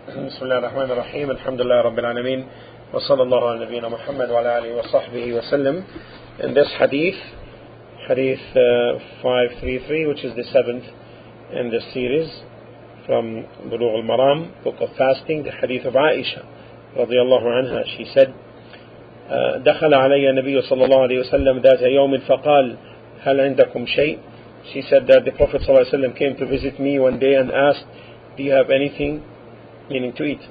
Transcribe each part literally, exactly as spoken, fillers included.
بسم الله الرحمن الرحيم الحمد لله رب العالمين وصلى الله على نبينا محمد وعلى آله وصحبه وسلم. In this hadith, hadith uh, five thirty-three, which is the seventh in the series from Bulugh al-Maram, book of fasting, the hadith of Aisha رضي الله عنها. She said, دخل علي النبي صلى الله عليه وسلم ذات يوم فقال هل عندكم شيء. She said that the Prophet صلى الله عليه وسلم came to visit me one day and asked, do you have anything, meaning to eat?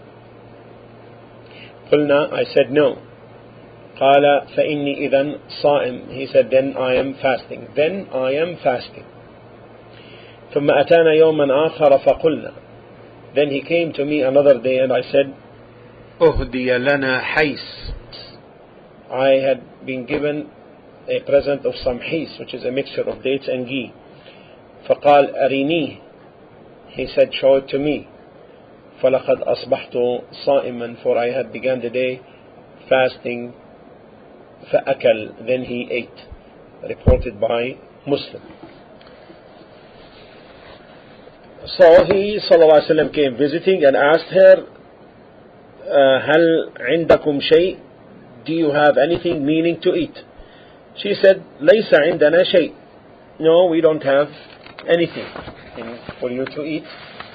قلنا, I said no. قال فإني إذن صائم. He said, then I am fasting. Then I am fasting. ثم أتانا يوما آخر فقلنا. Then he came to me another day and I said, أهدي لنا حيس. I had been given a present of some حيس, which is a mixture of dates and ghee. فقال أرينيه. He said, show it to me. فلقد أصبحت صائما, for I had begun the day fasting. فأكل, then he ate. Reported by Muslim. So he صلى الله عليه وسلم came visiting and asked her, هل عندكم شيء? Do you have anything, meaning to eat? She said, ليس عندنا شيء. No, we don't have anything for you to eat.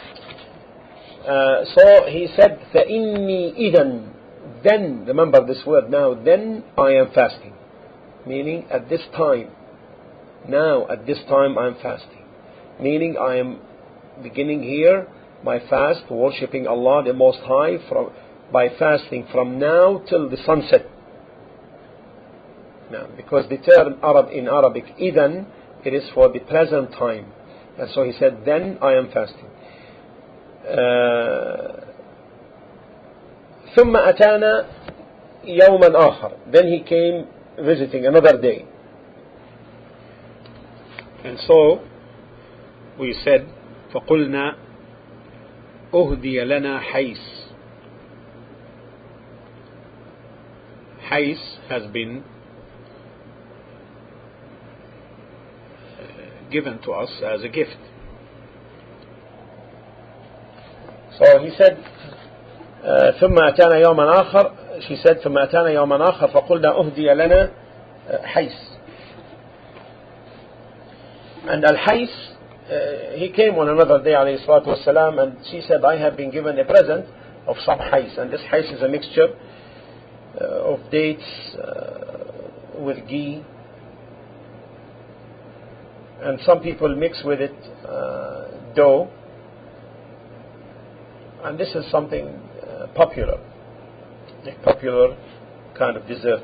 Uh, so he said, فإني إذن. Then, remember this word now, then I am fasting. Meaning at this time. Now, at this time I am fasting. Meaning I am beginning here my fast, worshipping Allah the Most High from, by fasting from now till the sunset. Now, because the term Arab in Arabic, إذن, it is for the present time. And so he said, then I am fasting. Uh, ثم أتانا يوما آخر. Then he came visiting another day. And so we said, فقلنا أهدي لنا حيس. حيس has been given to us as a gift. So he said, uh, ثم أتانا يوما آخر. She said, ثم أتانا يوما آخر فقلنا أهدي لنا حيس. And al-Hais, uh, he came on another day عليه الصلاة والسلام, and she said, I have been given a present of some Hais. And this Hais is a mixture uh, of dates uh, with ghee. And some people mix with it uh, dough. And this is something uh, popular, a popular kind of dessert.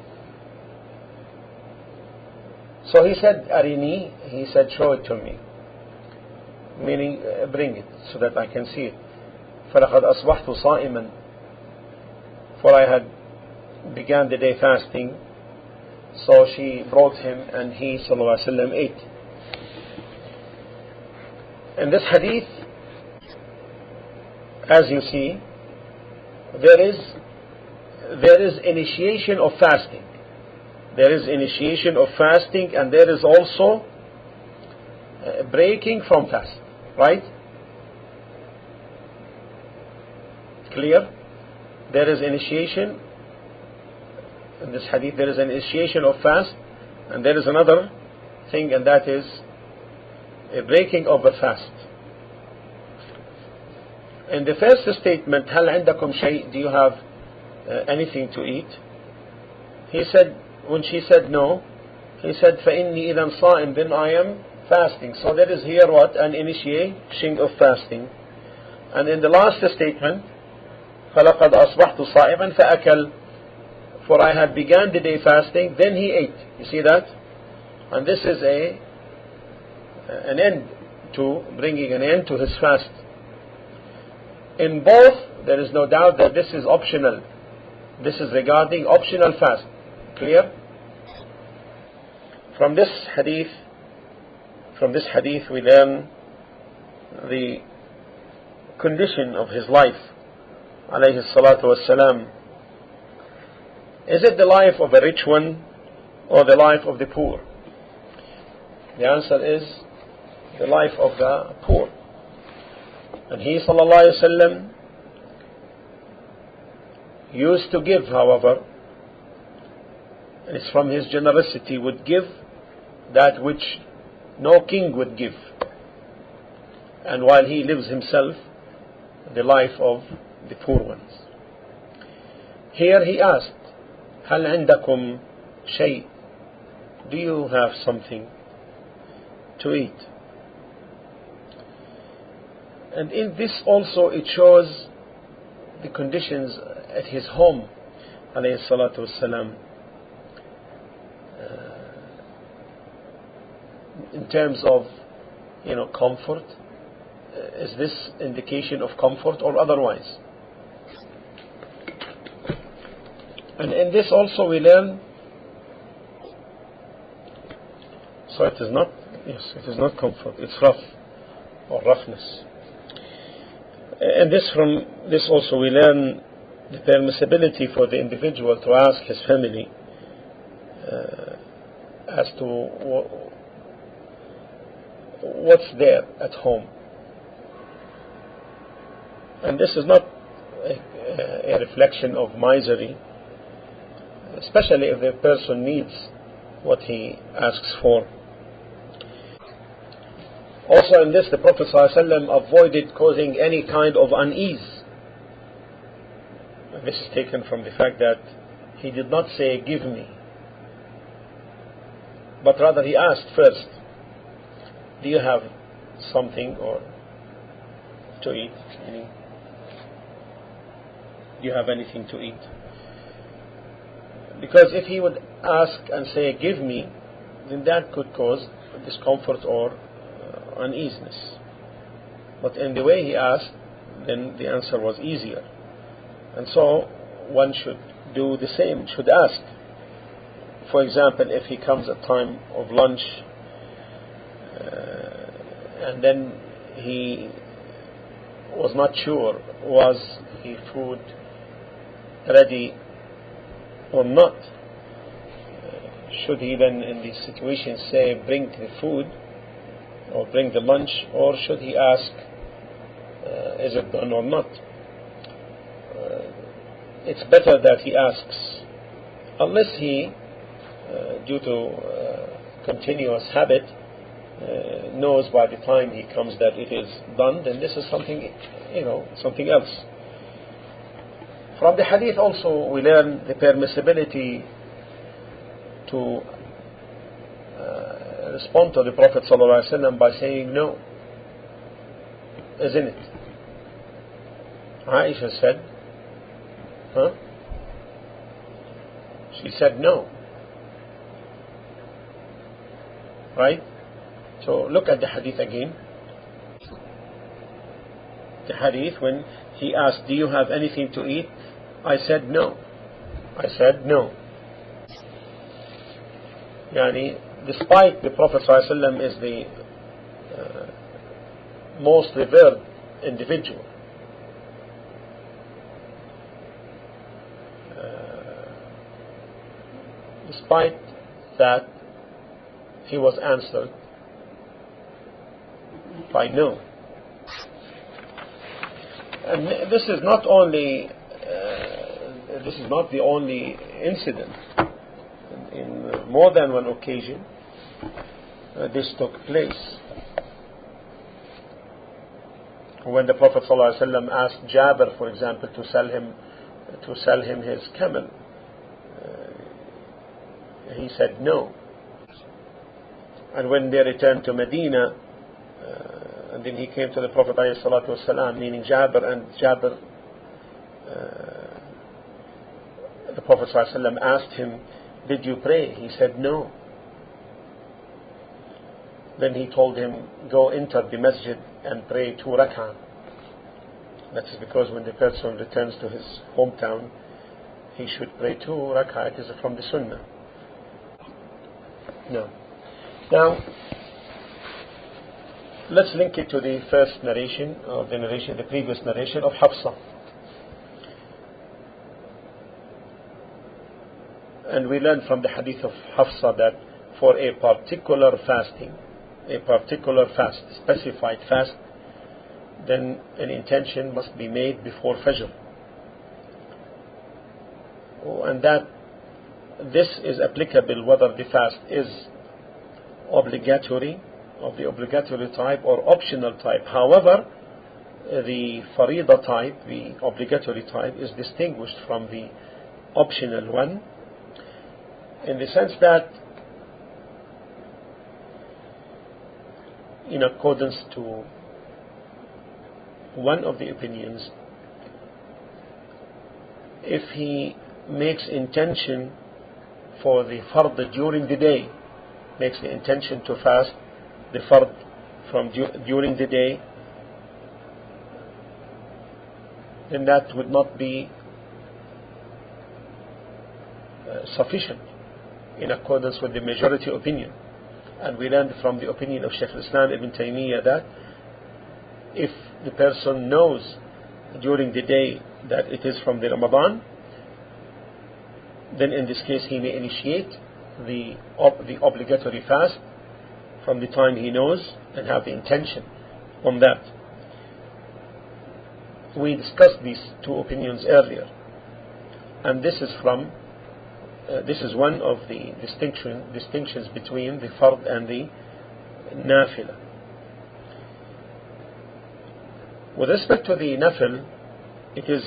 So he said, Arini, he said, show it to me. Meaning, uh, bring it so that I can see it. فَلَقَدْ أَصْبَحْتُ صَائِمًا. For I had began the day fasting. So she brought him and he, sallallahu alaihi wasallam, ate. In this hadith, as you see, there is there is initiation of fasting. There is initiation of fasting, and there is also uh, breaking from fast. Right? Clear? There is initiation in this hadith. There is an initiation of fast, and there is another thing, and that is a breaking of a fast. In the first statement, هل عندكم شيء? Do you have uh, anything to eat? He said, when she said no, he said, فإني إذن صائم. Then I am fasting. So there is here what? An initiation of fasting. And in the last statement, فلقد أصبحت صائما فأكل. For I had begun the day fasting, then he ate. You see that? And this is a an end to, bringing an end to his fast. In both, there is no doubt that this is optional. This is regarding optional fast. Clear? From this hadith, from this hadith we learn the condition of his life, alayhi salatu wassalam. Is it the life of a rich one or the life of the poor? The answer is the life of the poor. And he, sallallahu alaihi wasallam, used to give, however, and it's from his generosity, would give that which no king would give, and while he lives himself the life of the poor ones. Here he asked, هل عندكم شيء? Do you have something to eat? And in this also it shows the conditions at his home, alayhi salatu wassalam, uh, in terms of, you know, comfort. Uh, is this indication of comfort or otherwise? And in this also we learn, so it is not, yes, it is not comfort, it's rough or roughness. And this from this also we learn the permissibility for the individual to ask his family uh, as to what's there at home. And this is not a, a reflection of misery, especially if the person needs what he asks for. Also in this, the Prophet ﷺ avoided causing any kind of unease. And this is taken from the fact that he did not say, give me, but rather he asked first, do you have something or to eat? Any, do you have anything to eat? Because if he would ask and say, give me, then that could cause discomfort or uh, uneasiness. But in the way he asked, then the answer was easier. And so one should do the same, should ask. For example, if he comes at time of lunch uh, and then he was not sure was the food ready or not, should he then in this situation say bring the food or bring the lunch, or should he ask uh, is it done or not? Uh, it's better that he asks, unless he uh, due to uh, continuous habit uh, knows by the time he comes that it is done, then this is something, you know, something else. From the hadith also we learn the permissibility to uh, respond to the Prophet ﷺ by saying no, isn't it? Aisha said, huh? She said no. Right? So look at the hadith again. The hadith when he asked, do you have anything to eat? I said no. I said no. Yani, despite the Prophet ﷺ is the uh, most revered individual, uh, despite that he was answered by no. And this is not only uh, this is not the only incident. In more than one occasion uh, this took place. When the Prophet ﷺ asked Jabir, for example, to sell him to sell him his camel, uh, he said no. And when they returned to Medina, uh, and then he came to the Prophet ﷺ, meaning Jabir, and Jabir, uh, the Prophet ﷺ asked him, did you pray? He said no. Then he told him, go enter the masjid and pray two rak'ah. That is because when the person returns to his hometown, he should pray two rak'ah. It is from the sunnah. No. Now, let's link it to the first narration, or the narration, the previous narration of Hafsa. And we learn from the hadith of Hafsa that for a particular fasting, a particular fast, specified fast, then an intention must be made before Fajr. and that this is applicable whether the fast is obligatory, of the obligatory type, or optional type. However, the farida type, the obligatory type, is distinguished from the optional one in the sense that, in accordance to one of the opinions, if he makes intention for the fard during the day, makes the intention to fast the fard from du during the day, then that would not be uh, sufficient in accordance with the majority opinion. And we learned from the opinion of Shaykh al-Islam Ibn Taymiyyah that if the person knows during the day that it is from the Ramadan, then in this case he may initiate the, ob the obligatory fast from the time he knows and have the intention on that. We discussed these two opinions earlier, and this is from uh, this is one of the distinction distinctions between the fard and the nafila. With respect to the nafil, it is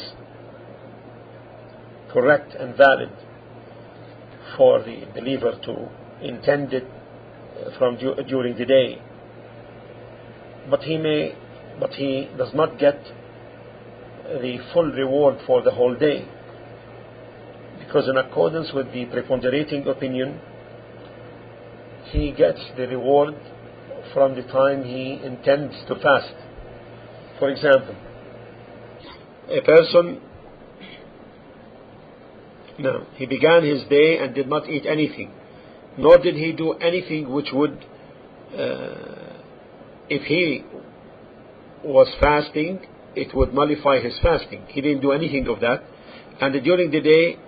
correct and valid for the believer to intend it from du during the day, but he may, but he does not get the full reward for the whole day, because in accordance with the preponderating opinion, he gets the reward from the time he intends to fast. For example, a person, no, he began his day and did not eat anything, nor did he do anything which would, uh, if he was fasting, it would nullify his fasting. He didn't do anything of that, and during the day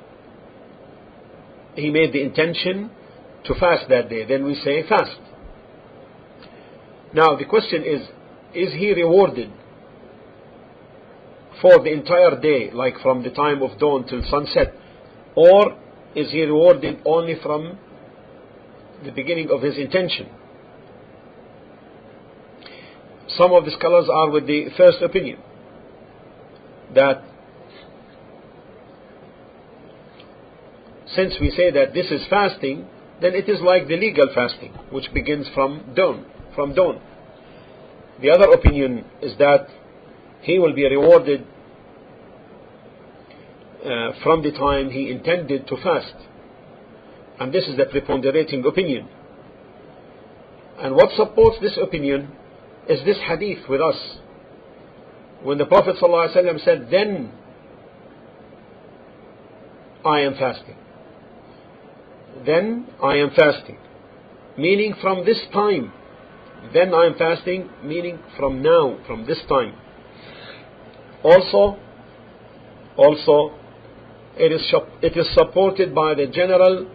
he made the intention to fast that day. Then we say fast. Now the question is, is he rewarded for the entire day, like from the time of dawn till sunset, or is he rewarded only from the beginning of his intention? Some of the scholars are with the first opinion, that since we say that this is fasting, then it is like the legal fasting, which begins from dawn. From dawn. The other opinion is that he will be rewarded uh, from the time he intended to fast, and this is the preponderating opinion. And what supports this opinion is this hadith with us, when the Prophet ﷺ said, "Then I am fasting. Then I am fasting," meaning from this time. Then I am fasting, meaning from now, from this time. Also, also, it is it is supported by the general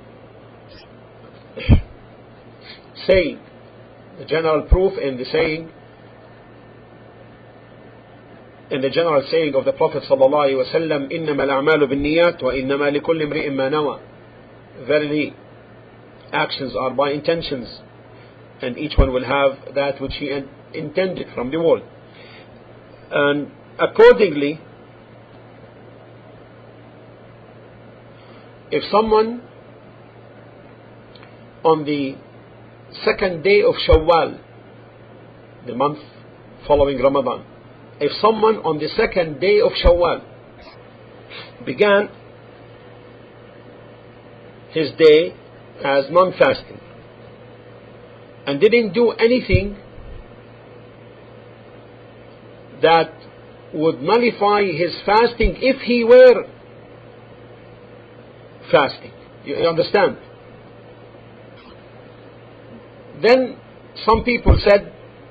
saying, the general proof in the saying, in the general saying of the Prophet sallallahu alaihi wasallam, "Innama al-a'malu bin-niyyat wa innama likulli imri'in ma nawa." Verily, actions are by intentions, and each one will have that which he intended from the world. And accordingly, if someone on the second day of Shawwal, the month following Ramadan, if someone on the second day of Shawwal began his day as non-fasting and didn't do anything that would nullify his fasting if he were fasting, you understand? Then some people said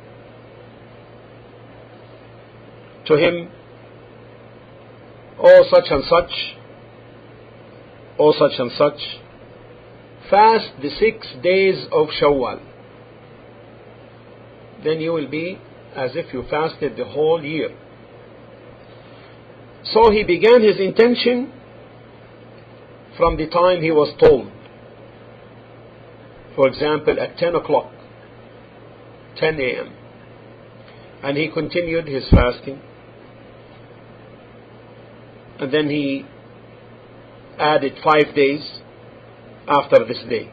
to him, "Oh such and such, oh such and such, fast the six days of Shawwal. Then you will be as if you fasted the whole year." So he began his intention from the time he was told. For example, at ten o'clock, ten a m, and he continued his fasting, and then he added five days after this day.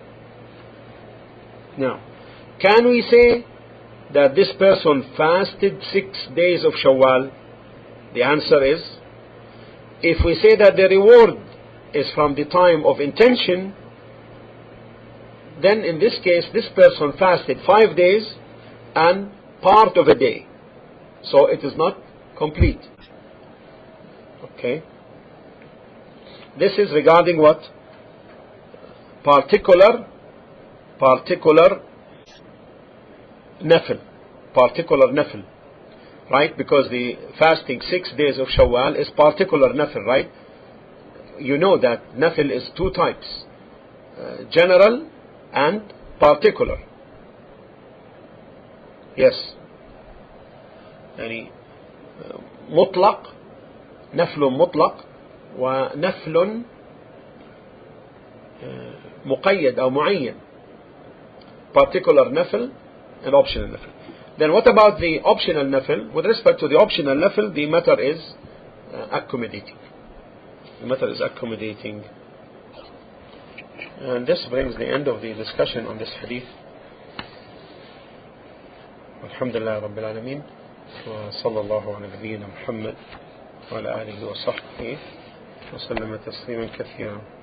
Now, can we say that this person fasted six days of Shawwal? The answer is, if we say that the reward is from the time of intention, then in this case this person fasted five days and part of a day, so it is not complete. Okay, this is regarding what? Particular particular nafil, particular nafil, right? Because the fasting six days of Shawwal is particular nafil, right? You know that nafil is two types, uh, general and particular. Yes, يعني مطلق، نفل مطلق، ونفل مقيد أو معين. Particular nafil and optional nafil. Then what about the optional nafil? With respect to the optional nafil, the matter is uh, accommodating. The matter is accommodating. And this brings the end of the discussion on this hadith. Alhamdulillah Rabbil Alameen. وصلى الله على نبينا محمد وعلى آله وصحبه وسلم تسليما كثيرا.